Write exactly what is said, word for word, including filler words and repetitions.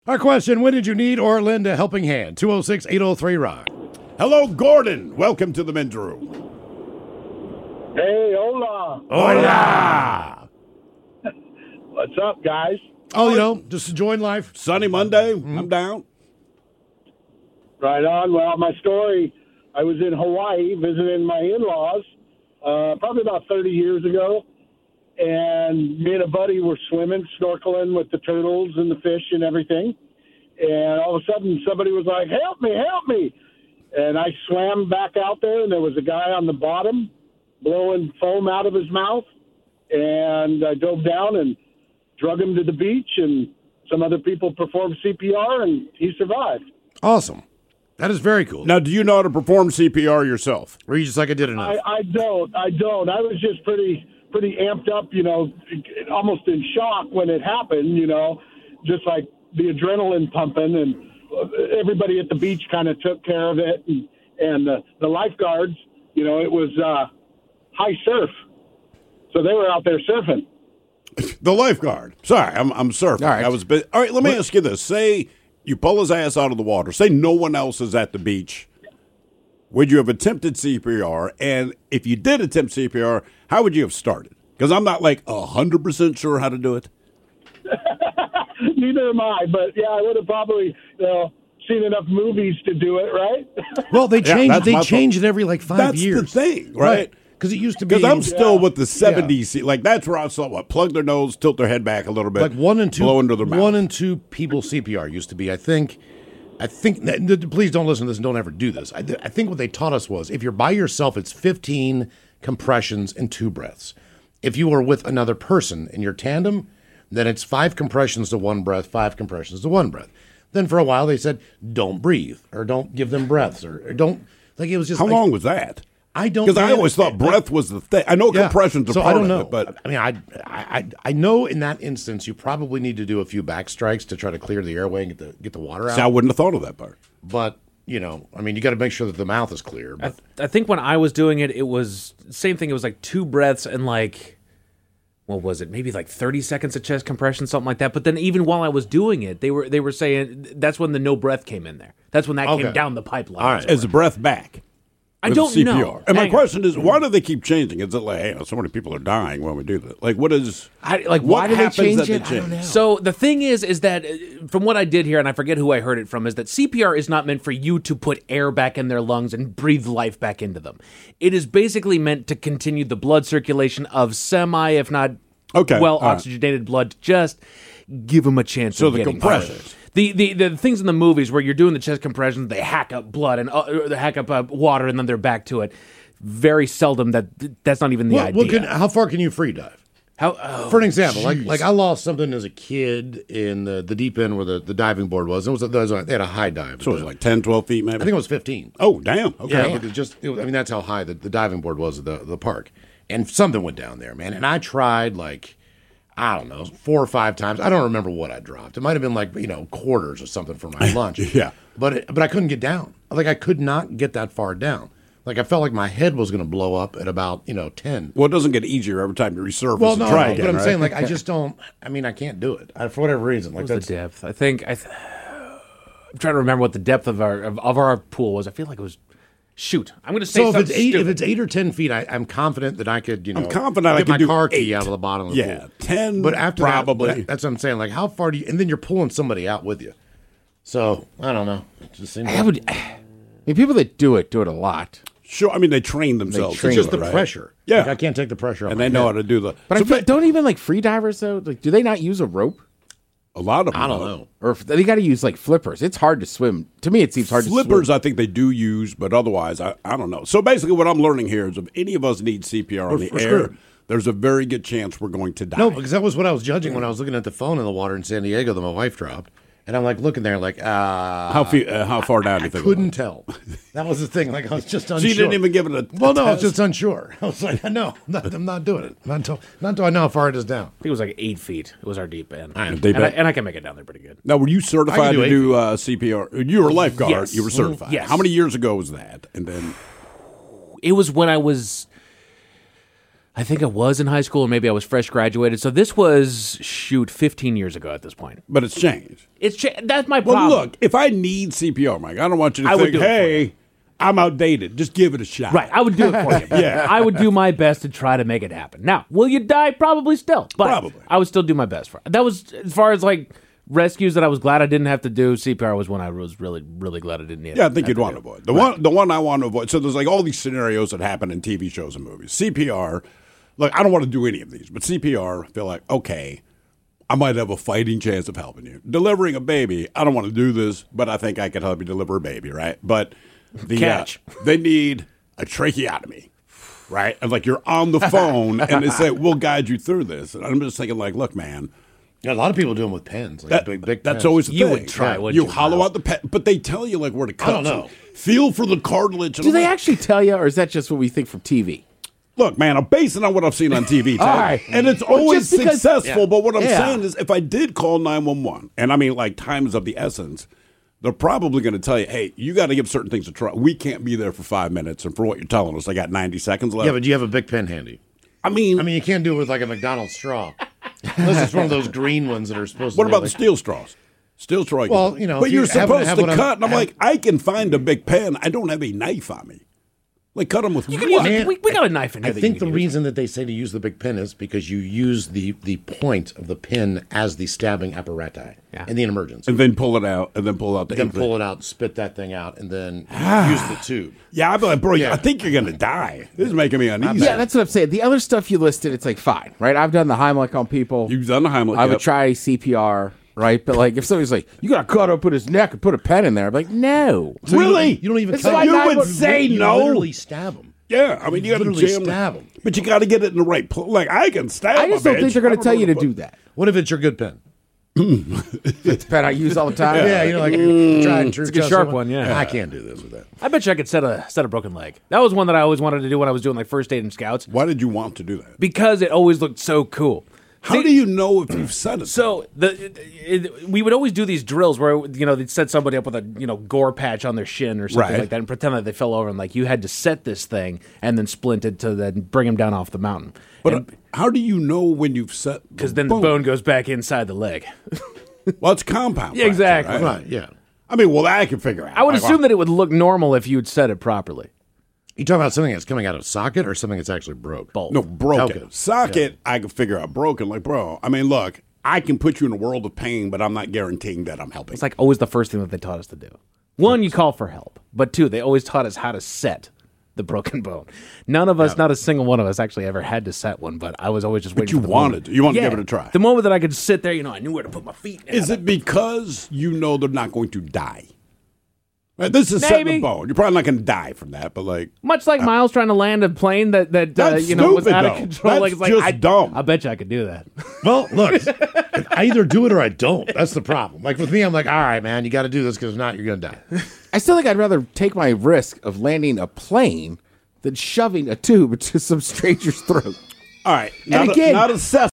Our question, when did you need or lend a helping hand? two oh six, eight oh three, rock. Hello, Gordon. Welcome to the men's room. Hey, hola. Hola. What's up, guys? Oh, you know, just enjoying life. Sunny Monday. Mm-hmm. I'm down. Right on. Well, my story, I was in Hawaii visiting my in-laws uh, probably about thirty years ago, and me and a buddy were swimming, snorkeling with the turtles and the fish and everything, and all of a sudden somebody was like, help me, help me, and I swam back out there, and there was a guy on the bottom blowing foam out of his mouth, and I dove down and drug him to the beach, and some other people performed C P R, and he survived. Awesome. That is very cool. Now, do you know how to perform C P R yourself? Or are you just like, I did enough? I, I don't. I don't. I was just pretty pretty amped up, you know, almost in shock when it happened, you know, just like the adrenaline pumping, and everybody at the beach kind of took care of it, and, and the, the lifeguards, you know, it was uh, high surf, so they were out there surfing. The lifeguard. Sorry, I'm I'm surfing. All right. I was. All right. Let me ask you this: say you pull his ass out of the water. Say no one else is at the beach. Would you have attempted C P R? And if you did attempt C P R, how would you have started? Because I'm not like a hundred percent sure how to do it. Neither am I, but yeah, I would have probably, you know, seen enough movies to do it, right? Well, they Yeah, change. that's they my change it every like five That's years. the thing, right? Because it used to be. Because I'm still Yeah. with the seventies. Like that's where I saw what plug their nose, tilt their head back a little bit, like one and two, blow into their mouth. one and two people C P R used to be. I think, I think. Please don't listen to this and don't ever do this. I, I think what they taught us was if you're by yourself, it's fifteen compressions and two breaths. If you are with another person in your tandem, then it's five compressions to one breath, five compressions to one breath. Then for a while they said don't breathe or don't give them breaths or, or don't like it was just How like, long was that? I don't Because I know. always thought breath was the thing. I know Yeah. compressions are so part I don't know. of it, but I mean, I, I I know in that instance you probably need to do a few back strikes to try to clear the airway and get the get the water out. see, I wouldn't have thought of that part. But you know, I mean, you got to make sure that the mouth is clear. I, But th- I think when I was doing it, it was same thing. It was like two breaths and like, what was it? Maybe like thirty seconds of chest compression, something like that. But then even while I was doing it, they were they were saying that's when the no breath came in there. That's when that Okay. came down the pipeline. All right. Is the breath back? I with don't C P R? know. And my Hang on. question is, why do they keep changing? Is it like, hey, so many people are dying when we do that? Like, what is? I, like, what why do they happens change that it? they I don't change? know. So the thing is, is that uh, from what I did here, and I forget who I heard it from, is that C P R is not meant for you to put air back in their lungs and breathe life back into them. It is basically meant to continue the blood circulation of semi, if not Okay, well all right. oxygenated blood. Just give them a chance. So of the getting compressions. better. The, the the things in the movies where you're doing the chest compressions, they hack up blood and uh, they hack up uh, water, and then they're back to it. Very seldom that that's not even the well, idea. well, can, how far can you free dive? How oh, For an example, like jeez. like I lost something as a kid in the, the deep end where the, the diving board was. It was, a, there was a, they had a high dive. So it was like ten, twelve feet, maybe. I think it was fifteen. Oh, damn. Okay. Yeah, but it just it was, I mean that's how high the, the diving board was at the the park, and something went down there, man. And I tried like I don't know four or five times. I don't remember what I dropped. It might have been like you know quarters or something for my lunch. Yeah. but it, but I couldn't get down. Like I could not get that far down. Like I felt like my head was going to blow up at about you know ten. Well, it doesn't get easier every time you resurface Well, and no, try no, again, but I'm right? saying like I just don't. I mean I can't do it I, for whatever reason. Like What was that's the depth? I think I. Th- I'm trying to remember what the depth of our of, of our pool was. I feel like it was. Shoot, I'm going to say so if something it's eight stupid. if it's eight or ten feet, I, I'm confident that I could you know I'm confident I get could my do car key eight. out of the bottom of the Yeah, pool. ten But after probably. that, that, that's what I'm saying. Like how far do you? And then you're pulling somebody out with you. So I don't know. It just seems I like, would. I mean, people that do it do it a lot. Sure, I mean, they train themselves. train to it's just do the it, right? pressure. Yeah. Like, I can't take the pressure off. And my they know head. how to do the. But so I feel, ba- don't even like free divers though. Like, do they not use a rope? a lot of them. I don't know. Or if they got to use like flippers. It's hard to swim. To me, it seems hard to Flippers, swim. I think they do use, but otherwise, I, I don't know. So basically, what I'm learning here is if any of us need C P R on the we're air, screwed. there's a very good chance we're going to die. No, because that was what I was judging when I was looking at the phone in the water in San Diego that my wife dropped. And I'm like looking there like, uh, how fe- uh, how far down do I you think? couldn't tell. That was the thing. Like I was just unsure. So you didn't even give it a. Well, no, I was test? just unsure. I was like, no, I'm not, I'm not doing it. Not until, not until I know how far it is down. I think it was like eight feet. It was our deep end, I know. Deep and, I, end. and I can make it down there pretty good. Now, were you certified do to eight do uh, C P R? You were a lifeguard. Yes. You were certified. Yes. How many years ago was that? And then It was when I was. I think I was in high school, or maybe I was fresh graduated. So this was, shoot, fifteen years ago at this point. But it's changed. It's cha- That's my Well, problem. look, if I need C P R, Mike, I don't want you to I would think, do it for hey, I'm outdated. Just give it a shot. Right, I would do it for you. Yeah. I would do my best to try to make it happen. Now, will you die? Probably still. But Probably. I would still do my best for it. That was, as far as like rescues that I was glad I didn't have to do, C P R was one I was really, really glad I didn't need. Yeah, I think you'd want to avoid. The one the one I want to avoid, so there's like all these scenarios that happen in T V shows and movies. C P R, look, I don't want to do any of these, but C P R, I feel like, okay, I might have a fighting chance of helping you. Delivering a baby, I don't want to do this, but I think I could help you deliver a baby, right? But the Catch. Uh, they need a tracheotomy, right? And like you're on the phone and they say, we'll guide you through this. And I'm just thinking like, look, man, Yeah, a lot of people do them with pens. Like that, big, big that's pens. always the You thing. would try, Yeah. wouldn't you you, hollow Miles? out the pen, but they tell you like where to cut. don't know. some. Feel for the cartilage. And Do I'm they like, actually tell you, or is that just what we think from T V? Look, man, I'm basing on what I've seen on T V, Ted, All right. and it's Well, always just because- successful. Yeah. But what I'm Yeah. saying is, if I did call nine one one, and I mean, like, time is of the essence, they're probably going to tell you, hey, you got to give certain things a try. We can't be there for five minutes, and for what you're telling us, I got ninety seconds left. Yeah, but do you have a big pen handy? I mean, I mean, you can't do it with like a McDonald's straw. Unless it's one of those green ones that are supposed to what be about the like, steel straws? Steel straw. you Well, can- you know, but if you you're have- supposed have to one on- cut, and I'm have- like, I can find a big pen. I don't have a knife on me. Like, cut them with You can what? use Man, it. We, we got a knife in I here. that think you the can use. reason that they say to use the big pen is because you use the, the point of the pin as the stabbing apparatus Yeah. in the emergency. And then pull it out, and then pull out the then ink. pull it out, spit that thing out, and then use the tube. Yeah, I'd be like, bro, Yeah. I think you're going to die. This is making me uneasy. Yeah, that's what I'm saying. The other stuff you listed, it's like fine, right? I've done the Heimlich on people. You've done the Heimlich. I would yep. try C P R, right? But like, if somebody's like, "You got to cut open his neck and put a pen in there," I'm like, "No." So you don't- Really? You don't even That's cut why it. you nine would one- say You no. literally stab them. Yeah, I mean, you got to Literally jam stab them. 'em. But you got to get it in the right place. Like, I can stab I just a don't think bitch. they're going I to don't tell know you to what do that. What if it's your good pen? It's a pen I use all the time. Yeah, you know, like a tried and true. It's a good Chelsea sharp one, yeah. I can't do this with that. I bet you I could set a set a broken leg. That was one that I always wanted to do when I was doing like first aid and scouts Why did you want to do that? because it always looked so cool. How See, do you know if you've said it? So the it, it, we would always do these drills where you know they'd set somebody up with a you know gore patch on their shin or something Right. like that and pretend that they fell over and like you had to set this thing and then splint it to then bring him down off the mountain. But uh, how do you know when you've set? Because then the bone goes back inside the leg. Well, it's compound. Yeah, fracture, exactly. right? Right, yeah. I mean, well, that I can figure out. I would Like, assume wow. that it would look normal if you'd set it properly. You talking about something that's coming out of socket or something that's actually broke? Both. No, broken. Okay. Socket, I can figure out broken. Like, bro, I mean, look, I can put you in a world of pain, but I'm not guaranteeing that I'm helping. It's like always the first thing that they taught us to do. One, you call for help, but two, they always taught us how to set the broken bone. None of us, not a single one of us, actually ever had to set one. But I was always just waiting. you for the wanted moment. to. You wanted to Yeah. give it a try. The moment that I could sit there, you know, I knew where to put my feet. Is it because you know they're not going to die? Right, this is setting Maybe. the bone. You're probably not going to die from that, but like, Much like Miles trying to land a plane that that uh, That's you know was stupid, out of though. control. That's like it's like just I, dumb. I bet you I could do that. Well, look, I either do it or I don't. That's the problem. Like with me, I'm like, all right, man, you got to do this because if not, you're going to die. I still think I'd rather take my risk of landing a plane than shoving a tube into some stranger's throat. all right, not, again- a, not assess